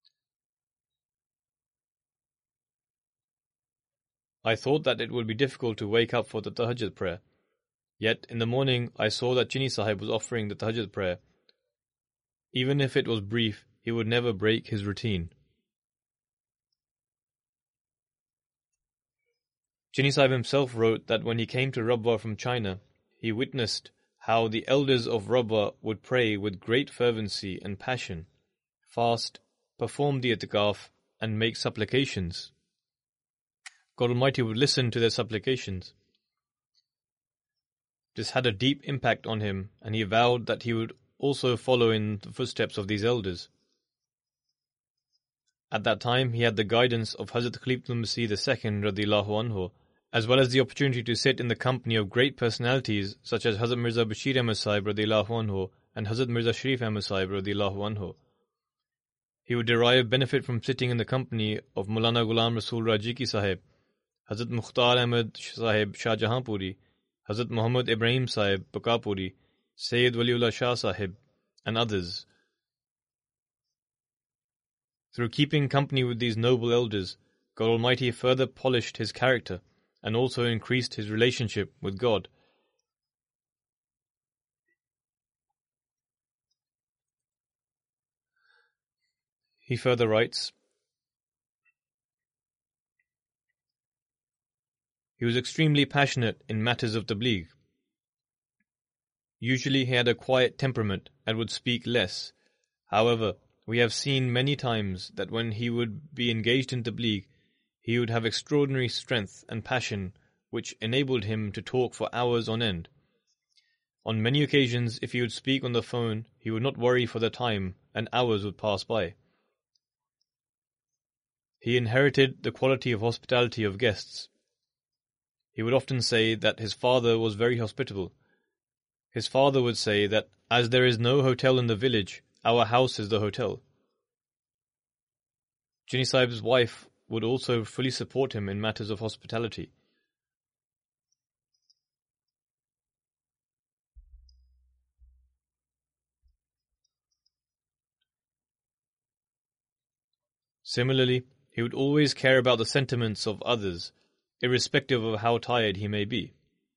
I thought that it would be difficult to wake up for the Tahajjud prayer. Yet in the morning I saw that Chini Sahib was offering the Tahajjud prayer. Even if it was brief, he would never break his routine. Chini Sahib himself wrote that when he came to Rabwa from China, he witnessed how the elders of Rabwa would pray with great fervency and passion, fast, perform the itikaf, and make supplications. God Almighty would listen to their supplications. This had a deep impact on him, and he vowed that he would also follow in the footsteps of these elders. At that time, he had the guidance of Hazrat Khalifatul Masih the Second, radiyallahu anhu, as well as the opportunity to sit in the company of great personalities such as Hazrat Mirza Bashir Ahmad Sahib radiyallahu anhu and Hazrat Mirza Sharif Ahmad Sahib radiyallahu anhu. He would derive benefit from sitting in the company of Maulana Ghulam Rasul Rajiki Sahib, Hazrat Mukhtar Ahmad Sahib Shah Jahanpuri, Hazrat Muhammad Ibrahim Sahib Pakapuri, Sayyid Waliullah Shah Sahib, and others. Through keeping company with these noble elders, God Almighty further polished his character and also increased his relationship with God. He further writes, he was extremely passionate in matters of tabligh. Usually he had a quiet temperament and would speak less. However, we have seen many times that when he would be engaged in tabligh, he would have extraordinary strength and passion which enabled him to talk for hours on end. On many occasions, if he would speak on the phone, he would not worry for the time, and hours would pass by. He inherited the quality of hospitality of guests. He would often say that his father was very hospitable. His father would say that as there is no hotel in the village, our house is the hotel. Jinni Sahib's wife would also fully support him in matters of hospitality. Similarly, he would always care about the sentiments of others, irrespective of how tired he may be.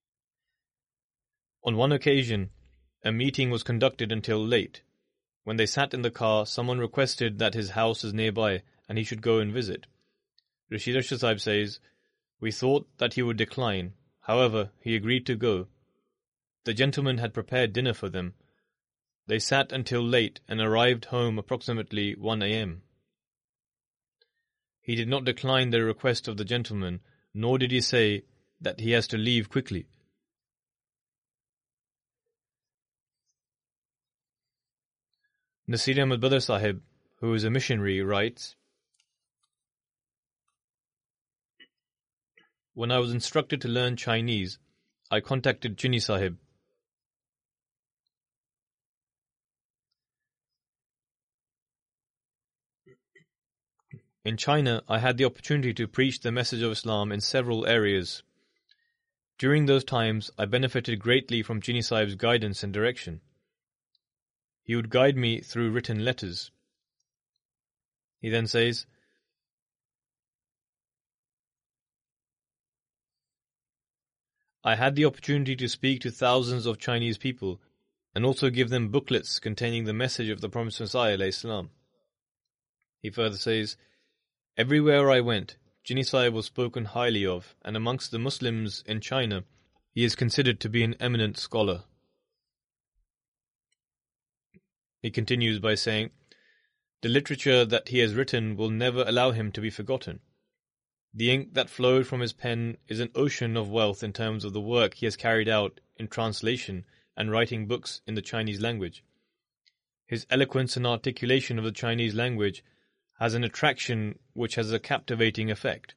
On one occasion, a meeting was conducted until late. When they sat in the car, someone requested that his house is nearby and he should go and visit. Rashid Ashar Sahib says, we thought that he would decline. However, he agreed to go. The gentleman had prepared dinner for them. They sat until late and arrived home approximately one a m He did not decline the request of the gentleman, nor did he say that he has to leave quickly. Nasir Ahmad Badr Sahib, who is a missionary, writes, when I was instructed to learn Chinese, I contacted Jinni Sahib. In China, I had the opportunity to preach the message of Islam in several areas. During those times, I benefited greatly from Jinni Sahib's guidance and direction. He would guide me through written letters. He then says, I had the opportunity to speak to thousands of Chinese people and also give them booklets containing the message of the Promised Messiah alayhi salam. He further says, everywhere I went, Jinni Sahib was spoken highly of, and amongst the Muslims in China, he is considered to be an eminent scholar. He continues by saying, the literature that he has written will never allow him to be forgotten. The ink that flowed from his pen is an ocean of wealth in terms of the work he has carried out in translation and writing books in the Chinese language. His eloquence and articulation of the Chinese language has an attraction which has a captivating effect.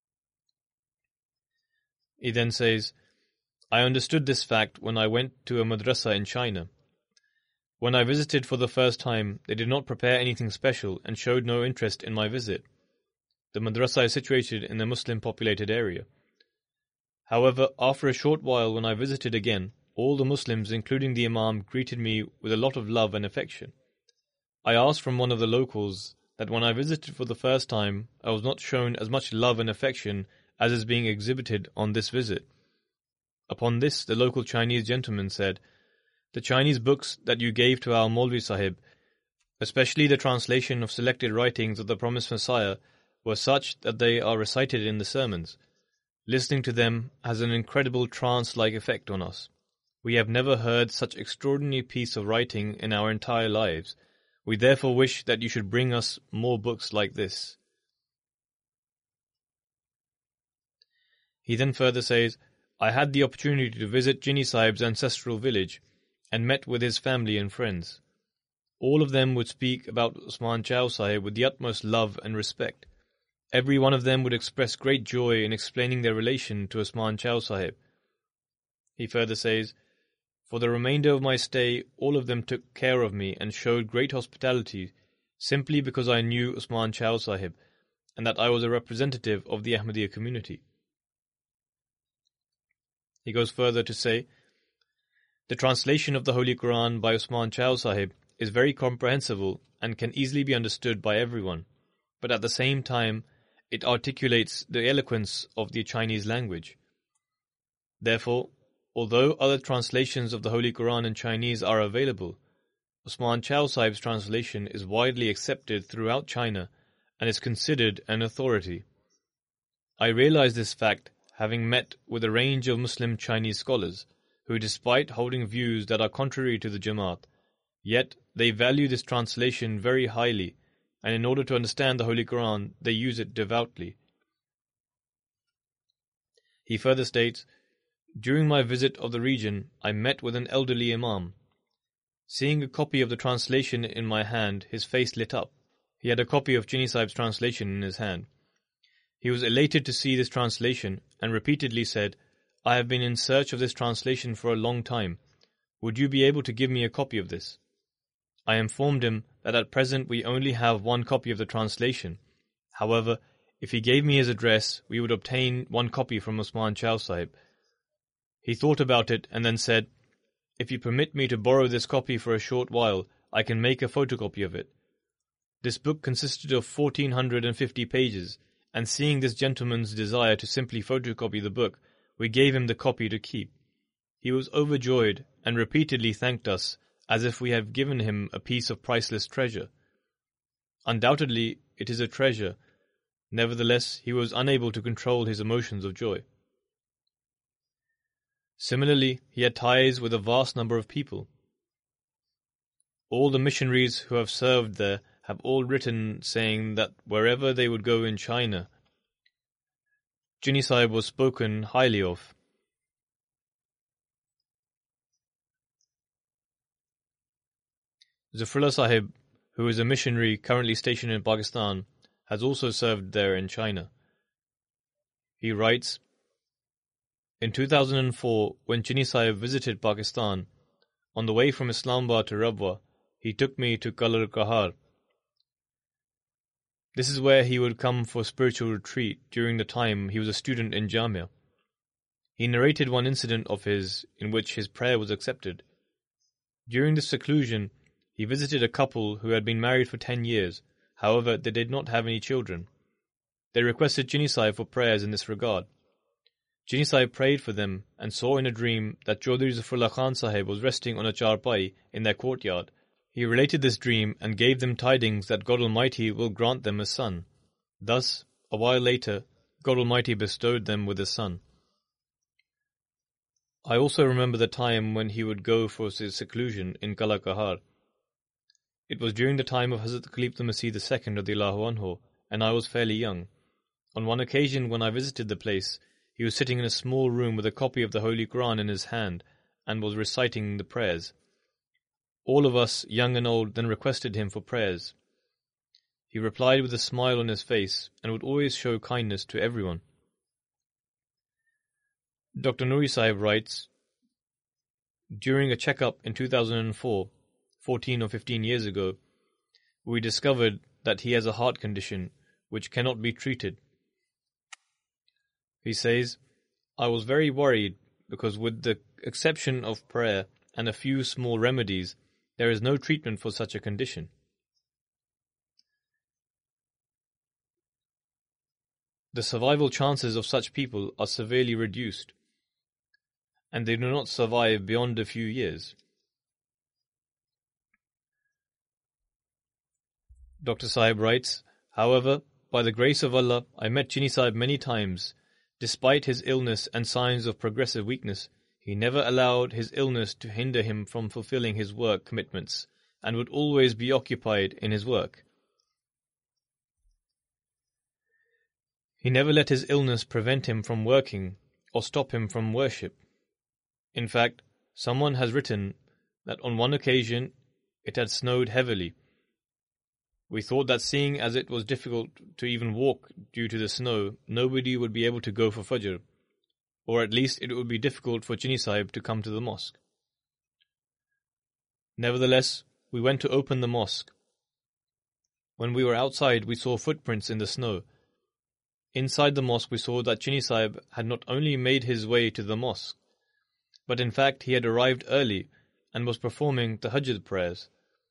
He then says, I understood this fact when I went to a madrasa in China. When I visited for the first time, they did not prepare anything special and showed no interest in my visit. The madrasa is situated in a Muslim-populated area. However, after a short while when I visited again, all the Muslims, including the Imam, greeted me with a lot of love and affection. I asked from one of the locals that when I visited for the first time, I was not shown as much love and affection as is being exhibited on this visit. Upon this, the local Chinese gentleman said, the Chinese books that you gave to our Maulvi Sahib, especially the translation of selected writings of the Promised Messiah, were such that they are recited in the sermons. Listening to them has an incredible trance-like effect on us. We have never heard such extraordinary piece of writing in our entire lives. We therefore wish that you should bring us more books like this. He then further says, I had the opportunity to visit Jinni Sahib's ancestral village and met with his family and friends. All of them would speak about Usman Chao Sahib with the utmost love and respect. Every one of them would express great joy in explaining their relation to Usman Chao Sahib. He further says, "For the remainder of my stay, all of them took care of me and showed great hospitality simply because I knew Usman Chao Sahib and that I was a representative of the Ahmadiyya community." He goes further to say, "The translation of the Holy Quran by Usman Chao Sahib is very comprehensible and can easily be understood by everyone, but at the same time, it articulates the eloquence of the Chinese language. Therefore, although other translations of the Holy Quran in Chinese are available, Usman Chao Sahib's translation is widely accepted throughout China and is considered an authority. I realize this fact having met with a range of Muslim Chinese scholars who, despite holding views that are contrary to the Jamaat, yet they value this translation very highly, and in order to understand the Holy Quran, they use it devoutly." He further states, "During my visit of the region, I met with an elderly Imam. Seeing a copy of the translation in my hand, his face lit up. He had a copy of Jinni Sahib's translation in his hand. He was elated to see this translation and repeatedly said, 'I have been in search of this translation for a long time. Would you be able to give me a copy of this?' I informed him that at present we only have one copy of the translation. However, if he gave me his address, we would obtain one copy from Usman Chao Sahib. He thought about it and then said, 'If you permit me to borrow this copy for a short while, I can make a photocopy of it.' This book consisted of fourteen hundred fifty pages, and seeing this gentleman's desire to simply photocopy the book, we gave him the copy to keep. He was overjoyed and repeatedly thanked us as if we had given him a piece of priceless treasure. Undoubtedly, it is a treasure. Nevertheless, he was unable to control his emotions of joy." Similarly, he had ties with a vast number of people. All the missionaries who have served there have all written saying that wherever they would go in China, Jinni Sahib was spoken highly of. Zafrullah Sahib, who is a missionary currently stationed in Pakistan, has also served there in China. He writes, "In two thousand four, when Jinni Sahib visited Pakistan, on the way from Islamabad to Rabwa, he took me to Kalar Kahar. This is where he would come for spiritual retreat during the time he was a student in Jamia. He narrated one incident of his in which his prayer was accepted. During this seclusion, he visited a couple who had been married for ten years. However, they did not have any children. They requested Jinni Sahib for prayers in this regard. Jinni Sahib prayed for them and saw in a dream that Chaudhry Zafrullah Khan Sahib was resting on a charpai in their courtyard. He related this dream and gave them tidings that God Almighty will grant them a son. Thus, a while later, God Almighty bestowed them with a son. I also remember the time when he would go for his seclusion in Kala Kahar. It was during the time of Hazrat Khalifa Masih the Second Radhiyallahu Anhu, and I was fairly young. On one occasion when I visited the place, he was sitting in a small room with a copy of the Holy Quran in his hand and was reciting the prayers. All of us, young and old, then requested him for prayers. He replied with a smile on his face and would always show kindness to everyone." Doctor Nuri Sahib writes, "During a checkup in two thousand four, fourteen or fifteen years ago, we discovered that he has a heart condition which cannot be treated. He says, I was very worried because with the exception of prayer and a few small remedies, there is no treatment for such a condition. The survival chances of such people are severely reduced, and they do not survive beyond a few years." Doctor Sahib writes, "However, by the grace of Allah, I met Jinni Sahib many times. Despite his illness and signs of progressive weakness, he never allowed his illness to hinder him from fulfilling his work commitments and would always be occupied in his work. He never let his illness prevent him from working or stop him from worship. In fact, someone has written that on one occasion it had snowed heavily. We thought that seeing as it was difficult to even walk due to the snow, nobody would be able to go for Fajr, or at least it would be difficult for Chini Sahib to come to the mosque. Nevertheless, we went to open the mosque. When we were outside, we saw footprints in the snow. Inside the mosque, we saw that Chini Sahib had not only made his way to the mosque, but in fact he had arrived early and was performing Tahajjud prayers.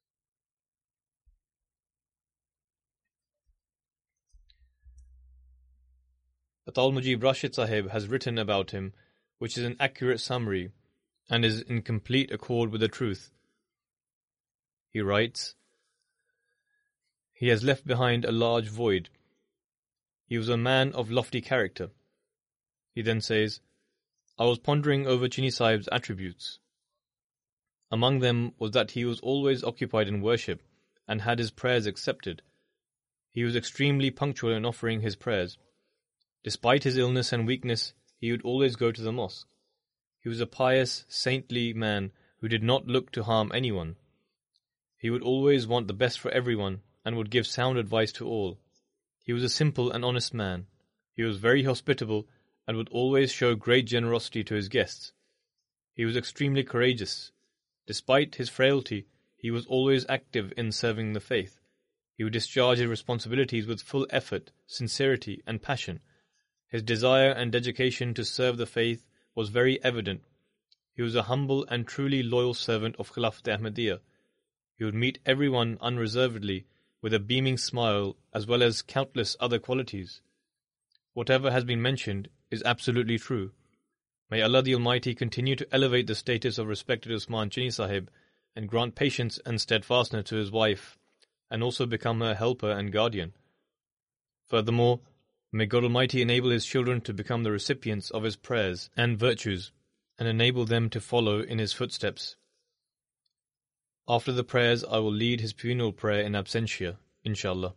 Atal Mujib Rashid Sahib has written about him, which is an accurate summary and is in complete accord with the truth. He writes, "He has left behind a large void. He was a man of lofty character." He then says, "I was pondering over Chini Sahib's attributes. Among them was that he was always occupied in worship and had his prayers accepted. He was extremely punctual in offering his prayers. Despite his illness and weakness, he would always go to the mosque. He was a pious, saintly man who did not look to harm anyone. He would always want the best for everyone and would give sound advice to all. He was a simple and honest man. He was very hospitable and would always show great generosity to his guests. He was extremely courageous. Despite his frailty, he was always active in serving the faith. He would discharge his responsibilities with full effort, sincerity, and passion. His desire and dedication to serve the faith was very evident. He was a humble and truly loyal servant of Khilafat Ahmadiyya. He would meet everyone unreservedly with a beaming smile, as well as countless other qualities. Whatever has been mentioned is absolutely true. May Allah the Almighty continue to elevate the status of respected Usman Chini Sahib and grant patience and steadfastness to his wife, and also become her helper and guardian. Furthermore, may God Almighty enable his children to become the recipients of his prayers and virtues, and enable them to follow in his footsteps. After the prayers, I will lead his funeral prayer in absentia, inshallah.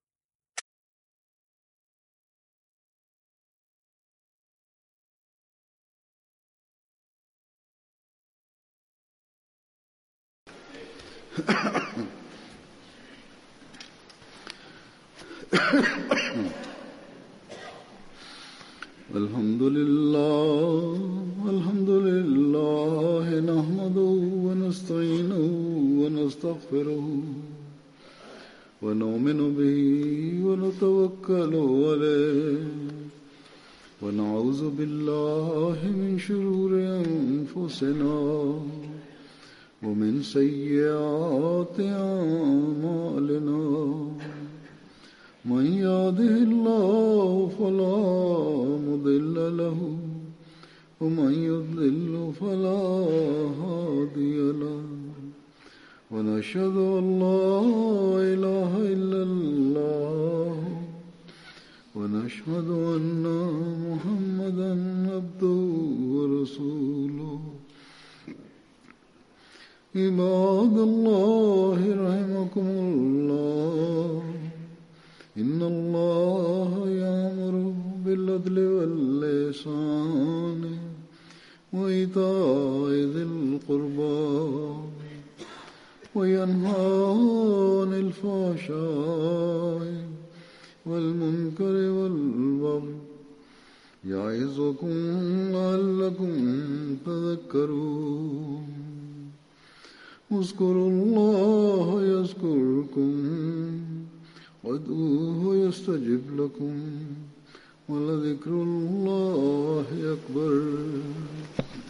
Alhamdulillah, alhamdulillah, nahmaduhu wa nasta'inuhu wa nastaghfiruhu wa nu'minu bihi wa natawakkalu alayhi wa na'udhu billahi min shururi anfusina wa min sayyiati a'malina. من يهده الله فلا مضل له ومن يضلل فلا هادي له ونشهد أن لا إله إلا الله ونشهد أن محمدا عبده ورسوله عباد الله رحمكم الله إن الله يأمر بالعدل والإحسان وإيتاء ذي القربى وينهى عن الفحشاء والمنكر والبغي يعظكم لعلكم تذكرون اذكروا الله يذكركم وادعوه يستجب لكم ولذكر الله أكبر.